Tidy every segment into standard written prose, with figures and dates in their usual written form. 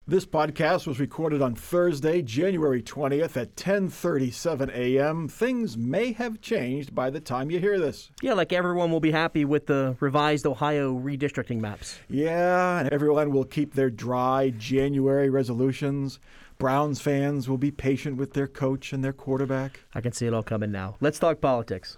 This podcast was recorded on Thursday, January 20th at 10:37 a.m. Things may have changed by the time you hear this. Yeah, like everyone will be happy with the revised Ohio redistricting maps. Yeah, and everyone will keep their dry January resolutions. Browns fans will be patient with their coach and their quarterback. I can see it all coming now. Let's talk politics.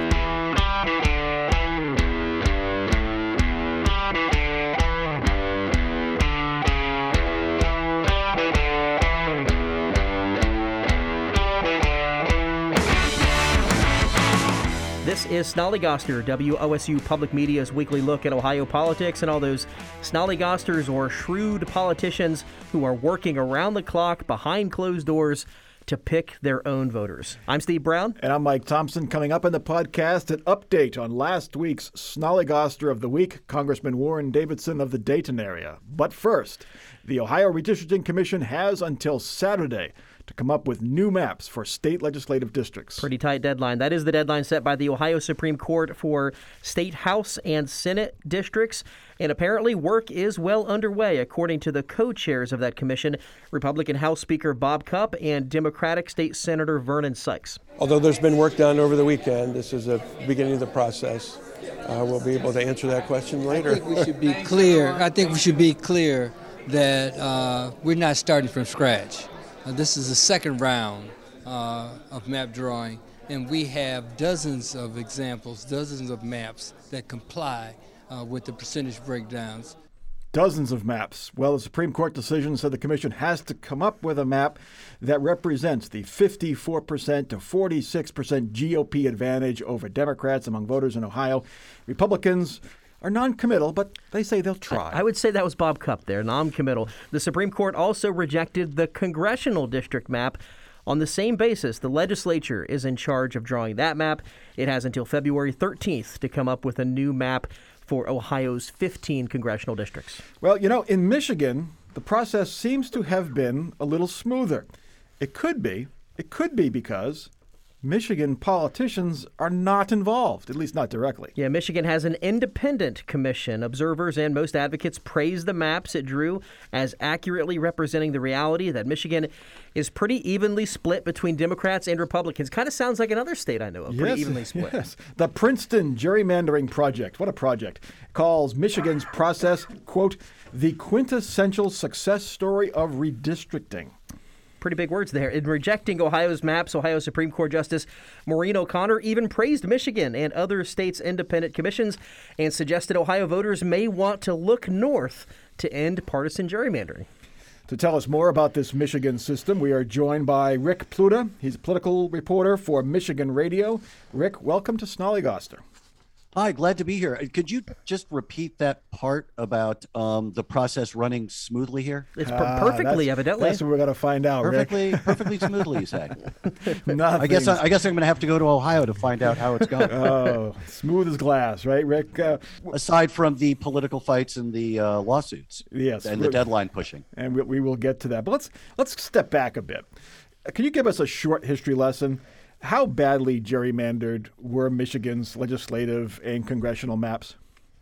This is Snollygoster, WOSU Public Media's weekly look at Ohio politics and all those snollygosters or shrewd politicians who are working around the clock behind closed doors to pick their own voters. I'm Steve Brown. And I'm Mike Thompson. Coming up in the podcast, an update on last week's Snollygoster of the Week, Congressman Warren Davidson of the Dayton area. But first, the Ohio Redistricting Commission has until Saturday to come up with new maps for state legislative districts. Pretty tight deadline. That is the deadline set by the Ohio Supreme Court for state House and Senate districts. And apparently work is well underway, according to the co-chairs of that commission, Republican House Speaker Bob Cupp and Democratic State Senator Vernon Sykes. Although there's been work done over the weekend, this is the beginning of the process. We'll be able to answer that question later. I think we should be clear that we're not starting from scratch. This is the second round of map drawing, and we have dozens of examples, dozens of maps that comply with the percentage breakdowns. Dozens of maps. Well, the Supreme Court decision said the commission has to come up with a map that represents the 54% to 46% GOP advantage over Democrats among voters in Ohio. Republicans are non-committal, but they say they'll try. I would say that was Bob Cupp there, non-committal. The Supreme Court also rejected the congressional district map on the same basis. The legislature is in charge of drawing that map. It has until February 13th to come up with a new map for Ohio's 15 congressional districts. Well, in Michigan, the process seems to have been a little smoother. It could be because Michigan politicians are not involved, at least not directly. Yeah, Michigan has an independent commission. Observers and most advocates praise the maps it drew as accurately representing the reality that Michigan is pretty evenly split between Democrats and Republicans. Kind of sounds like another state I know of, pretty evenly split. Yes. The Princeton Gerrymandering Project, what a project, calls Michigan's process, quote, the quintessential success story of redistricting. Pretty big words there. In rejecting Ohio's maps, Ohio Supreme Court Justice Maureen O'Connor even praised Michigan and other states' independent commissions and suggested Ohio voters may want to look north to end partisan gerrymandering. To tell us more about this Michigan system, we are joined by Rick Pluta. He's a political reporter for Michigan Radio. Rick, welcome to Snollygoster. Hi, glad to be here. Could you just repeat that part about the process running smoothly here? It's perfectly, evidently. That's what we're going to find out, Perfectly smoothly, you say. I guess I'm going to have to go to Ohio to find out how it's going. Oh, smooth as glass, right, Rick? Aside from the political fights and the lawsuits, yes, and the deadline pushing, and we will get to that. But let's step back a bit. Can you give us a short history lesson? How badly gerrymandered were Michigan's legislative and congressional maps?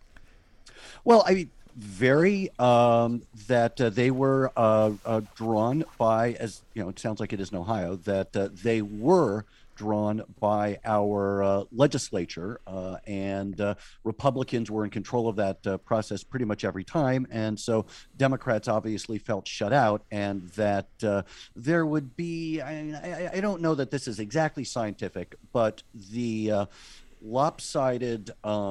Well, I mean, very that they were drawn by, as you know, it sounds like it is in Ohio, that they were drawn by our legislature, and Republicans were in control of that process pretty much every time. And so Democrats obviously felt shut out, and that there would be, I don't know that this is exactly scientific, but the lopsided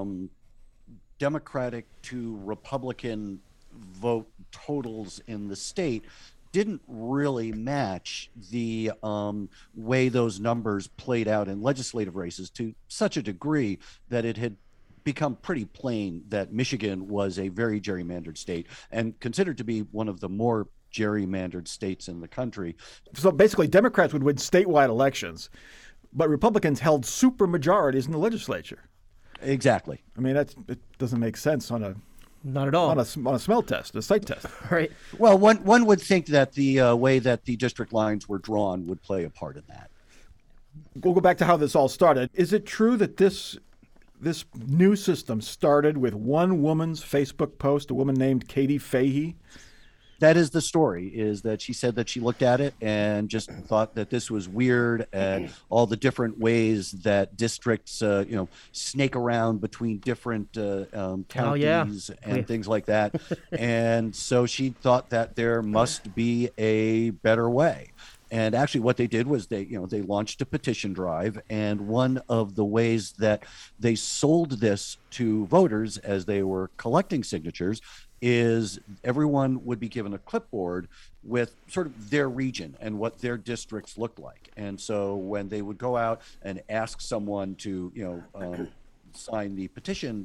Democratic to Republican vote totals in the state didn't really match the way those numbers played out in legislative races to such a degree that it had become pretty plain that Michigan was a very gerrymandered state and considered to be one of the more gerrymandered states in the country. So basically, Democrats would win statewide elections, but Republicans held supermajorities in the legislature. Exactly. I mean, it doesn't make sense on a Not at all. On a smell test, a sight test. Right. Well, one would think that the way that the district lines were drawn would play a part in that. We'll go back to how this all started. Is it true that this new system started with one woman's Facebook post, a woman named Katie Fahey? that is the story, is that she said that she looked at it and just thought that this was weird, and all the different ways that districts, snake around between different counties and things like that. And so she thought that there must be a better way. And actually what they did was they launched a petition drive, and one of the ways that they sold this to voters as they were collecting signatures is everyone would be given a clipboard with sort of their region and what their districts looked like. And so when they would go out and ask someone to, sign the petitions,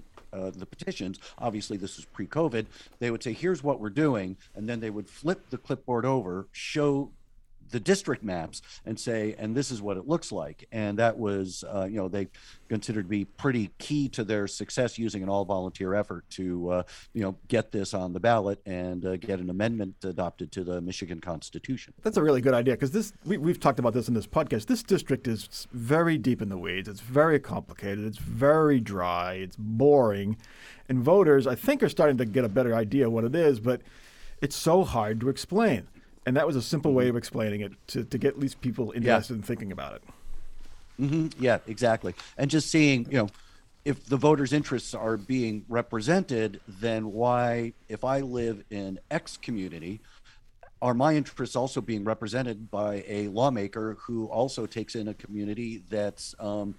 obviously this was pre-COVID, they would say, here's what we're doing. And then they would flip the clipboard over, show the district maps, and say, and this is what it looks like. And that was, they considered to be pretty key to their success, using an all-volunteer effort to, get this on the ballot and get an amendment adopted to the Michigan Constitution. That's a really good idea, because we've talked about this in this podcast. This district is very deep in the weeds. It's very complicated. It's very dry. It's boring. And voters, I think, are starting to get a better idea of what it is, but it's so hard to explain. And that was a simple way of explaining it to get at least people interested in thinking about it. Mm-hmm. Yeah, exactly. And just seeing, if the voters' interests are being represented, then why, if I live in X community, are my interests also being represented by a lawmaker who also takes in a community that's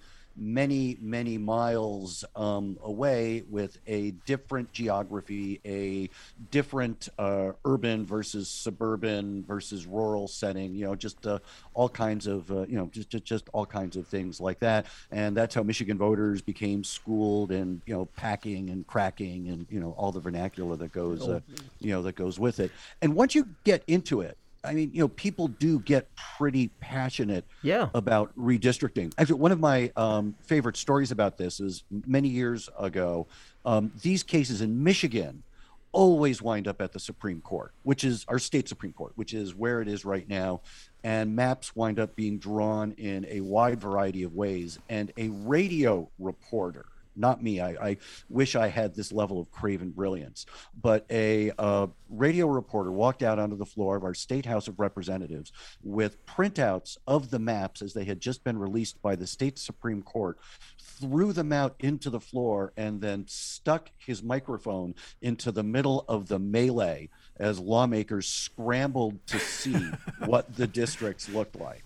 many, many miles away, with a different geography, a different urban versus suburban versus rural setting, just all kinds of, just all kinds of things like that. And that's how Michigan voters became schooled in, packing and cracking and, all the vernacular that goes, that goes with it. And once you get into it, I mean, people do get pretty passionate about redistricting. Actually, one of my favorite stories about this is many years ago, these cases in Michigan always wind up at the Supreme Court, which is our state Supreme Court, which is where it is right now. And maps wind up being drawn in a wide variety of ways. And a radio reporter, not me, I wish I had this level of craven brilliance, but a radio reporter walked out onto the floor of our State House of Representatives with printouts of the maps as they had just been released by the state Supreme Court, threw them out into the floor, and then stuck his microphone into the middle of the melee as lawmakers scrambled to see what the districts looked like.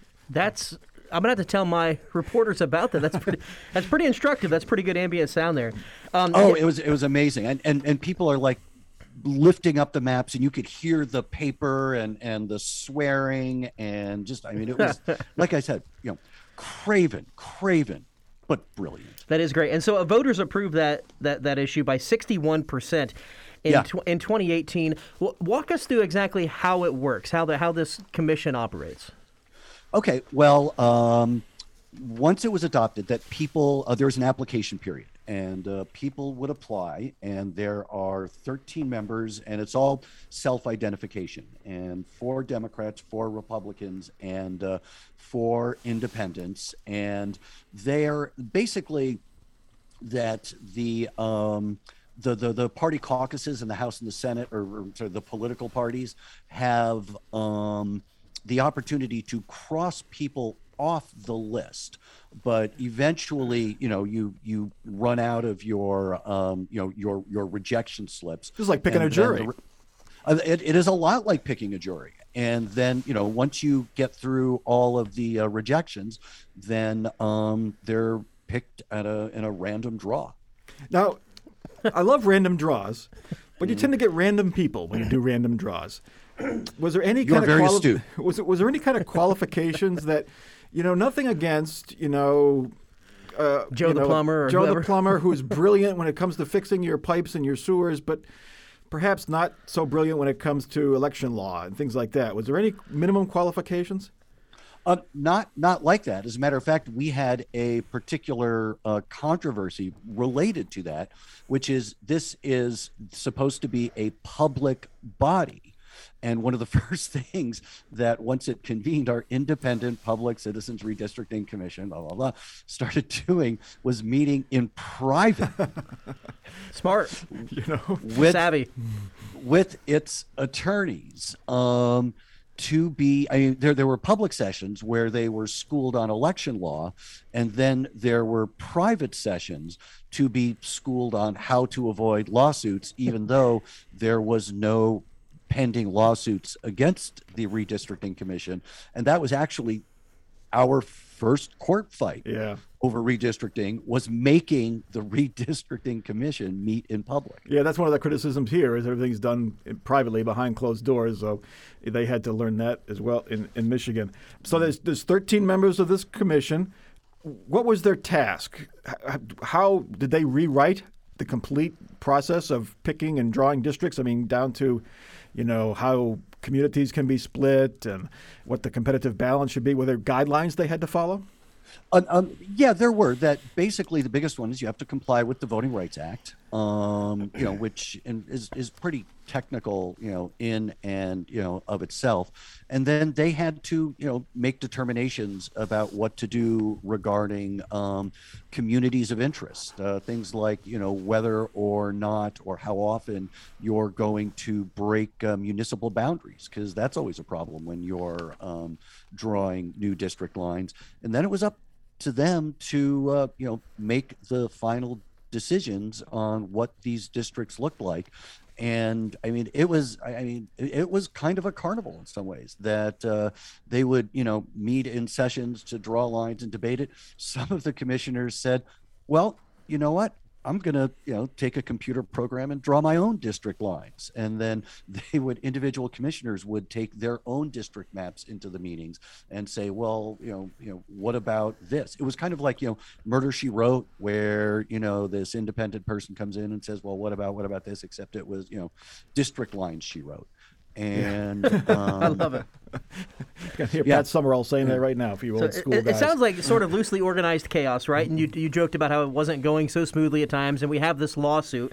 I'm gonna have to tell my reporters about that. That's pretty instructive. That's pretty good ambient sound there. It was amazing, and people are like lifting up the maps, and you could hear the paper and the swearing, and just, I mean, it was like I said, craven, but brilliant. That is great. And so voters approved that issue by 61% in 2018. Walk us through exactly how it works, how this commission operates. Okay, well, once it was adopted, that people, there was an application period, and people would apply, and there are 13 members, and it's all self-identification, and 4 Democrats, 4 Republicans, and 4 independents, and they're basically that the party caucuses in the House and the Senate, or the political parties, have the opportunity to cross people off the list, but eventually, you run out of your rejection slips. It's like picking a jury. It is a lot like picking a jury. And then, once you get through all of the rejections, then they're picked in a random draw. Now, I love random draws, but you tend to get random people when you do random draws. Was there any kind of was there any kind of qualifications that, nothing against, Joe the plumber, or Joe whoever. The plumber, who's brilliant when it comes to fixing your pipes and your sewers, but perhaps not so brilliant when it comes to election law and things like that. Was there any minimum qualifications? Not like that. As a matter of fact, we had a particular controversy related to that, which is this is supposed to be a public body. And one of the first things that once it convened our independent public citizens redistricting commission, blah, blah, blah, started doing was meeting in private. Smart. Savvy. With its attorneys. There were public sessions where they were schooled on election law, and then there were private sessions to be schooled on how to avoid lawsuits, even though there was no pending lawsuits against the redistricting commission. And that was actually our first court fight over redistricting, was making the redistricting commission meet in public. Yeah, that's one of the criticisms here, is everything's done privately behind closed doors. So they had to learn that as well in Michigan. So there's 13 members of this commission. What was their task? How did they rewrite the complete process of picking and drawing districts? I mean, down to, how communities can be split and what the competitive balance should be. Were there guidelines they had to follow? Yeah, there were. That basically the biggest one is you have to comply with the Voting Rights Act, which is pretty technical, in and of itself. And then they had to, make determinations about what to do regarding communities of interest, things like whether or not or how often you're going to break municipal boundaries, because that's always a problem when you're drawing new district lines. And then it was up to them to make the final decisions on what these districts looked like. And it was kind of a carnival in some ways, that they would meet in sessions to draw lines and debate it. Some of the commissioners said, well, you know what, I'm going to, take a computer program and draw my own district lines. And then individual commissioners would take their own district maps into the meetings and say, well, what about this? It was kind of like, Murder, She Wrote, where, this independent person comes in and says, well, what about this? Except it was, district lines she wrote. And I love it. You can hear Pat Summerall saying that right now for you old school guys. It sounds like sort of loosely organized chaos, right? And you joked about how it wasn't going so smoothly at times, and we have this lawsuit.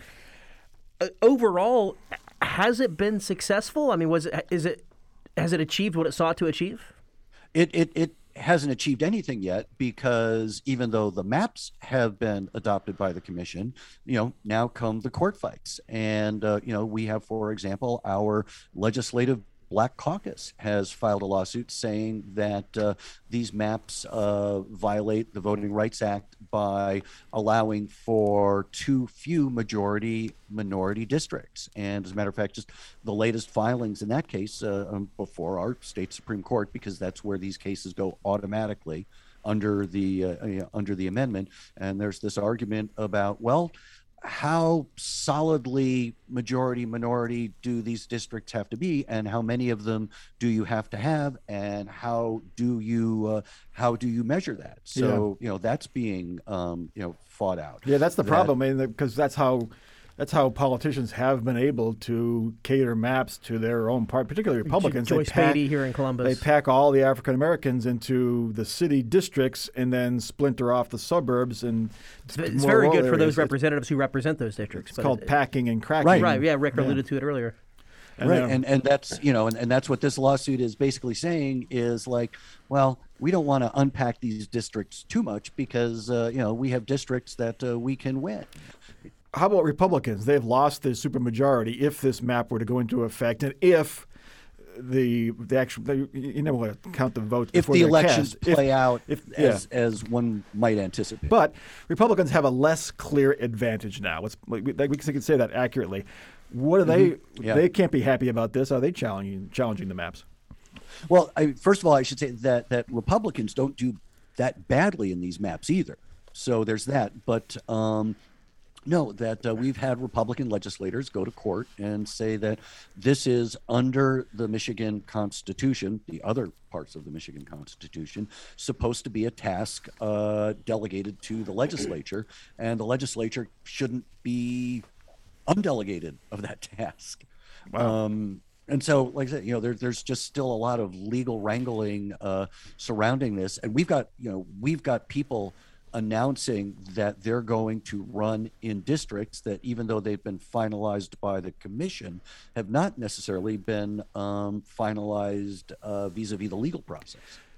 Overall, has it been successful? I mean, has it achieved what it sought to achieve? It hasn't achieved anything yet, because even though the maps have been adopted by the commission, now come the court fights. And, we have, for example, our legislative Black Caucus has filed a lawsuit saying that these maps violate the Voting Rights Act by allowing for too few majority-minority districts. And as a matter of fact, just the latest filings in that case before our state Supreme Court, because that's where these cases go automatically under the amendment. And there's this argument about, well, how solidly majority minority do these districts have to be, and how many of them do you have to have, and how do you measure that? So that's being fought out. Yeah, that's the problem, because that's how politicians have been able to cater maps to their own part, particularly Republicans. Joyce Beatty here in Columbus. They pack all the African Americans into the city districts and then splinter off the suburbs. And it's very good for those representatives who represent those districts. It's called packing and cracking. Right. Yeah, Rick alluded to it earlier. And that's and that's what this lawsuit is basically saying, is like, well, we don't want to unpack these districts too much, because we have districts that we can win. How about Republicans? They've lost their supermajority if this map were to go into effect, and if the actual, you never want to count the votes if before the they're elections cast. play out as one might anticipate. But Republicans have a less clear advantage now. We can say that accurately. What are they? They can't be happy about this. Are they challenging the maps? Well, first of all, I should say that Republicans don't do that badly in these maps either. So there's that. But no, that we've had Republican legislators go to court and say that this is under the Michigan Constitution, the other parts of the Michigan Constitution, supposed to be a task delegated to the legislature, and the legislature shouldn't be undelegated of that task. Wow. And so, like I said, there's just still a lot of legal wrangling surrounding this, and we've got people announcing that they're going to run in districts that, even though they've been finalized by the commission, have not necessarily been finalized vis-a-vis the legal process.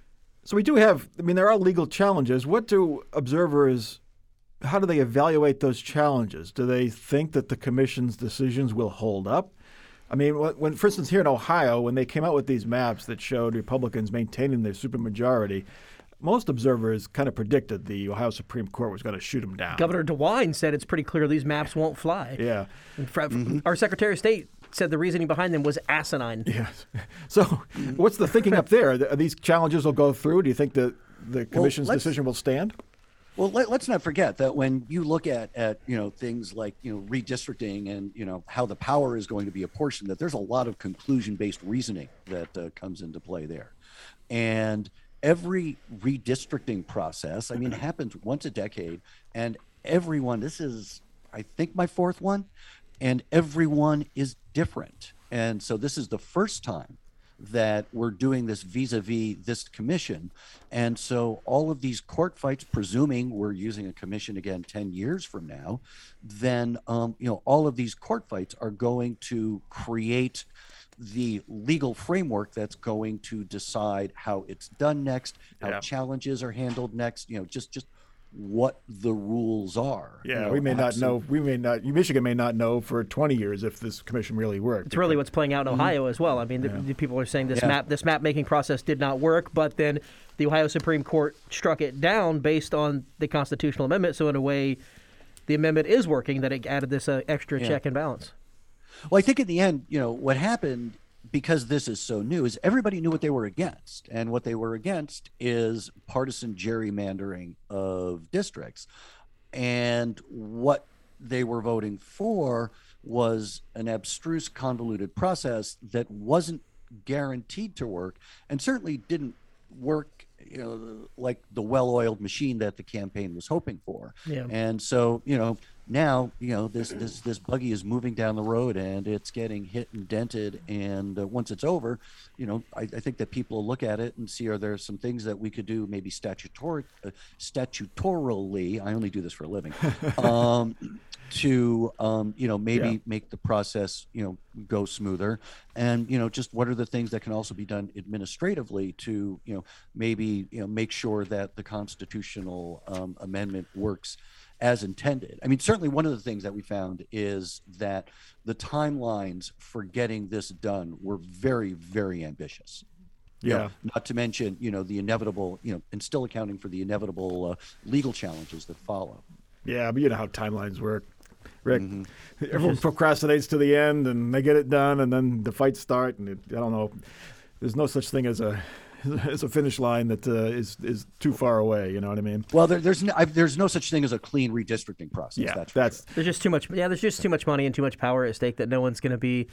So we do have, there are legal challenges. What do observers, how do they evaluate those challenges? Do they think that the commission's decisions will hold up? When, for instance, here in Ohio, when they came out with these maps that showed Republicans maintaining their supermajority, most observers kind of predicted the Ohio Supreme Court was going to shoot them down. Governor DeWine said it's pretty clear these maps won't fly. Yeah. Our Secretary of State said the reasoning behind them was asinine. Yes. So what's the thinking up there? Are these challenges will go through? Do you think that the commission's decision will stand? Well, let's not forget that when you look at things like redistricting and how the power is going to be apportioned, that there's a lot of conclusion-based reasoning that comes into play there, and every redistricting process, happens once a decade, and everyone. This is, I think, my fourth one, and everyone is different, and so this is the first time that we're doing this vis-a-vis this commission. And so all of these court fights, presuming we're using a commission again 10 years from now, then all of these court fights are going to create the legal framework that's going to decide how it's done next, how challenges are handled next, just what the rules are. Yeah, we may not know. Michigan may not know for 20 years if this commission really worked. It's really what's playing out in Ohio as well. The people are saying this map making process did not work, but then the Ohio Supreme Court struck it down based on the constitutional amendment. So in a way, the amendment is working, that it added this extra check and balance. Well, I think in the end, what happened, because this is so new, is everybody knew what they were against. And what they were against is partisan gerrymandering of districts. And what they were voting for was an abstruse, convoluted process that wasn't guaranteed to work, and certainly didn't work like the well-oiled machine that the campaign was hoping for. Yeah. And so, now, this buggy is moving down the road, and it's getting hit and dented. And once it's over, I think that people will look at it and see, are there some things that we could do, maybe statutorily, I only do this for a living, to make the process go smoother, and just what are the things that can also be done administratively to maybe make sure that the constitutional amendment works as intended. Certainly one of the things that we found is that the timelines for getting this done were very, very ambitious. Yeah. Not to mention, the inevitable, and still accounting for the inevitable legal challenges that follow. Yeah, but you know how timelines work, Rick. Everyone procrastinates to the end, and they get it done, and then the fights start, and I don't know. There's no such thing as a finish line that is too far away. You know what I mean? Well, there's no such thing as a clean redistricting process. Yeah, there's just too much. Yeah, there's just too much money and too much power at stake that no one's going to be.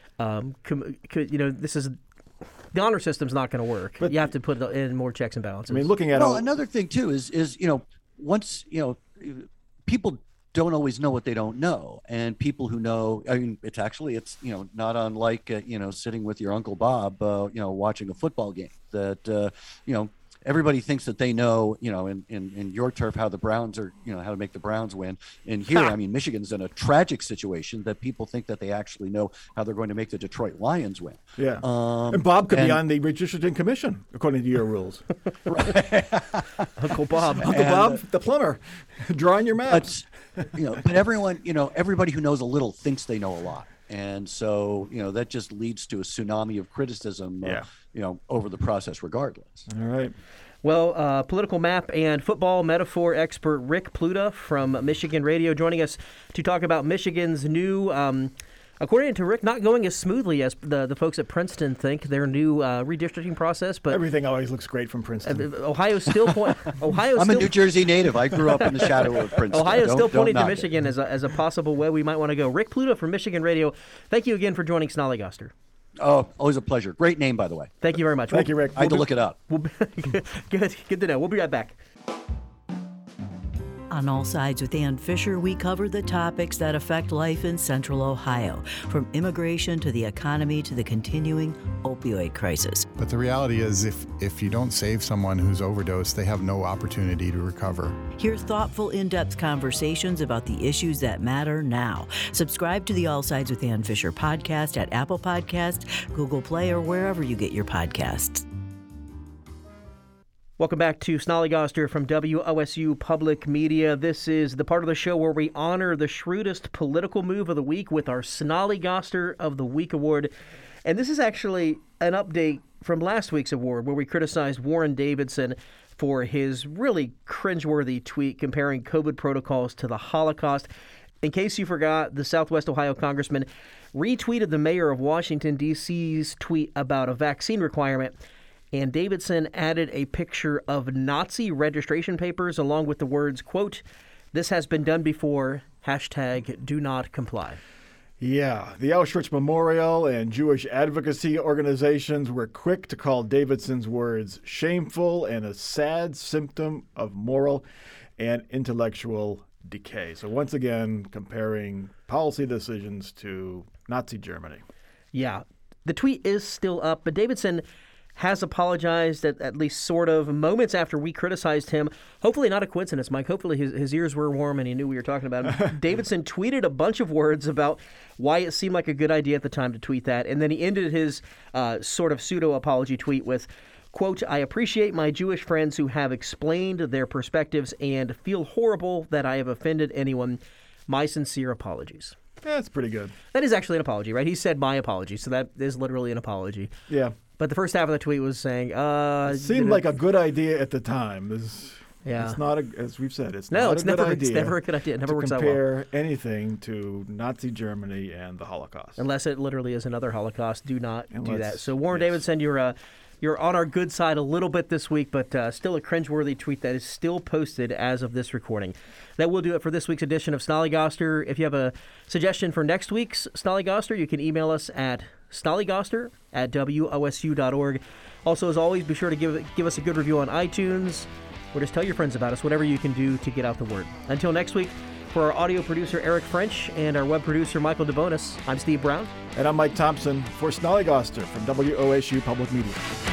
This is. The honor system's not going to work. But you have to put in more checks and balances. Looking at another thing too is once people don't always know what they don't know, and people who know, it's not unlike sitting with your Uncle Bob watching a football game, that everybody thinks that they know, in your turf, how the Browns are, how to make the Browns win. And here, Michigan's in a tragic situation that people think that they actually know how they're going to make the Detroit Lions win. Yeah. And Bob could be on the redistricting commission, according to your rules. Uncle Bob. Uncle Bob, the plumber, drawing your maps. But everyone, everybody who knows a little thinks they know a lot. And so, that just leads to a tsunami of criticism, over the process regardless. All right. Well, political map and football metaphor expert Rick Pluta from Michigan Radio joining us to talk about Michigan's new, according to Rick, not going as smoothly as the folks at Princeton think, their new redistricting process. But everything always looks great from Princeton. Ohio's still I'm a New Jersey native. I grew up in the shadow of Princeton. Ohio's still pointing to Michigan as a possible way we might want to go. Rick Pluta from Michigan Radio, thank you again for joining Snollygoster. Oh, always a pleasure. Great name, by the way. Thank you very much. Thank you, Rick. I had to look it up. Good to know. We'll be right back. On All Sides with Ann Fisher, we cover the topics that affect life in Central Ohio, from immigration to the economy to the continuing opioid crisis. But the reality is, if you don't save someone who's overdosed, they have no opportunity to recover. Hear thoughtful, in-depth conversations about the issues that matter now. Subscribe to the All Sides with Ann Fisher podcast at Apple Podcasts, Google Play, or wherever you get your podcasts. Welcome back to Snollygoster from WOSU Public Media. This is the part of the show where we honor the shrewdest political move of the week with our Snollygoster of the Week award. And this is actually an update from last week's award where we criticized Warren Davidson for his really cringeworthy tweet comparing COVID protocols to the Holocaust. In case you forgot, the Southwest Ohio congressman retweeted the mayor of Washington, D.C.'s tweet about a vaccine requirement. And Davidson added a picture of Nazi registration papers along with the words, quote, "This has been done before, #do not comply." Yeah, the Auschwitz Memorial and Jewish advocacy organizations were quick to call Davidson's words shameful and a sad symptom of moral and intellectual decay. So once again, comparing policy decisions to Nazi Germany. Yeah, the tweet is still up, but Davidson has apologized at least sort of moments after we criticized him. Hopefully not a coincidence, Mike. Hopefully his ears were warm and he knew we were talking about him. Davidson tweeted a bunch of words about why it seemed like a good idea at the time to tweet that. And then he ended his sort of pseudo-apology tweet with, quote, "I appreciate my Jewish friends who have explained their perspectives and feel horrible that I have offended anyone. My sincere apologies." That's pretty good. That is actually an apology, right? He said my apology, so that is literally an apology. Yeah. But the first half of the tweet was saying, it seemed like a good idea at the time. Yeah. It's not, as we've said, it's no, not it's a good never, idea. It's never a good idea. It never works out well. To compare anything to Nazi Germany and the Holocaust. Unless it literally is another Holocaust, do not do that. So Warren yes. Davidson, you're on our good side a little bit this week, but still a cringeworthy tweet that is still posted as of this recording. That will do it for this week's edition of Snollygoster. If you have a suggestion for next week's Snollygoster, you can email us at snollygoster@wosu.org. Also, as always, be sure to give us a good review on iTunes, or just tell your friends about us, whatever you can do to get out the word. Until next week, for our audio producer, Eric French, and our web producer, Michael DeBonis, I'm Steve Brown. And I'm Mike Thompson for Snollygoster from WOSU Public Media.